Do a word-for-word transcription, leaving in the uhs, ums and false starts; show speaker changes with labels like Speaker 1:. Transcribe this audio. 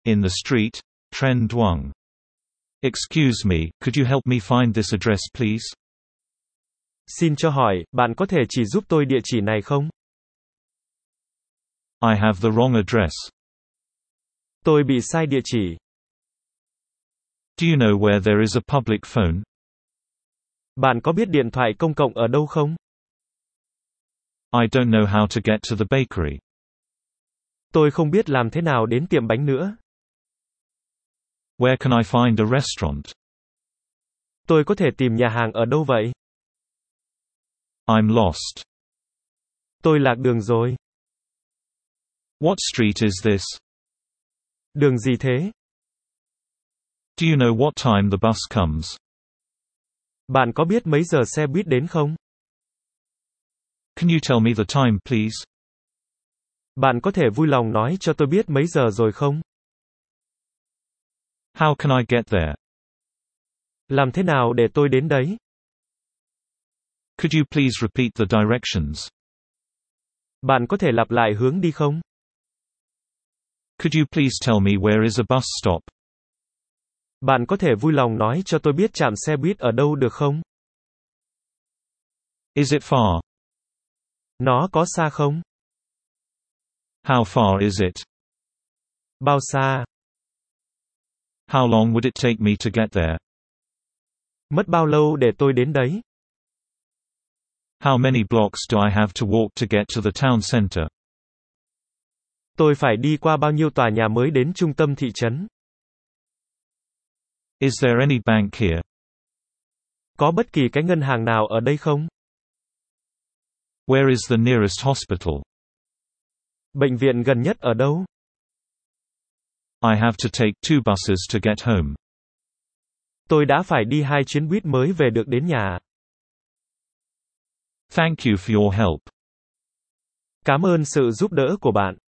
Speaker 1: In the street, Tren Duong. Excuse me, could you help me find this address please?
Speaker 2: Xin cho hỏi, bạn có thể chỉ giúp tôi địa chỉ này không?
Speaker 1: I have the wrong address.
Speaker 2: Tôi bị sai địa chỉ.
Speaker 1: Do you know where there is a public phone?
Speaker 2: Bạn có biết điện thoại công cộng ở đâu không?
Speaker 1: I don't know how to get to the bakery.
Speaker 2: Tôi không biết làm thế nào đến tiệm bánh nữa.
Speaker 1: Where can I find a restaurant?
Speaker 2: Tôi có thể tìm nhà hàng ở đâu vậy?
Speaker 1: I'm lost.
Speaker 2: Tôi lạc đường rồi.
Speaker 1: What street is this?
Speaker 2: Đường gì thế?
Speaker 1: Do you know what time the bus comes?
Speaker 2: Bạn có biết mấy giờ xe buýt đến không?
Speaker 1: Can you tell me the time please?
Speaker 2: Bạn có thể vui lòng nói cho tôi biết mấy giờ rồi không?
Speaker 1: How can I get there?
Speaker 2: Làm thế nào để tôi đến đấy?
Speaker 1: Could you please repeat the directions?
Speaker 2: Bạn có thể lặp lại hướng đi không?
Speaker 1: Could you please tell me where is a bus stop?
Speaker 2: Bạn có thể vui lòng nói cho tôi biết trạm xe buýt ở đâu được không?
Speaker 1: Is it far?
Speaker 2: Nó có xa không?
Speaker 1: How far is it?
Speaker 2: Bao xa?
Speaker 1: How long would it take me to get there?
Speaker 2: Mất bao lâu để tôi đến đấy?
Speaker 1: How many blocks do I have to walk to get to the town center?
Speaker 2: Tôi phải đi qua bao nhiêu tòa nhà mới đến trung tâm thị trấn?
Speaker 1: Is there any bank here?
Speaker 2: Có bất kỳ cái ngân hàng nào ở đây không?
Speaker 1: Where is the nearest hospital?
Speaker 2: Bệnh viện gần nhất ở đâu?
Speaker 1: I have to take two buses to get home.
Speaker 2: Tôi đã phải đi hai chuyến buýt mới về được đến nhà.
Speaker 1: Thank you for your help.
Speaker 2: Cảm ơn sự giúp đỡ của bạn.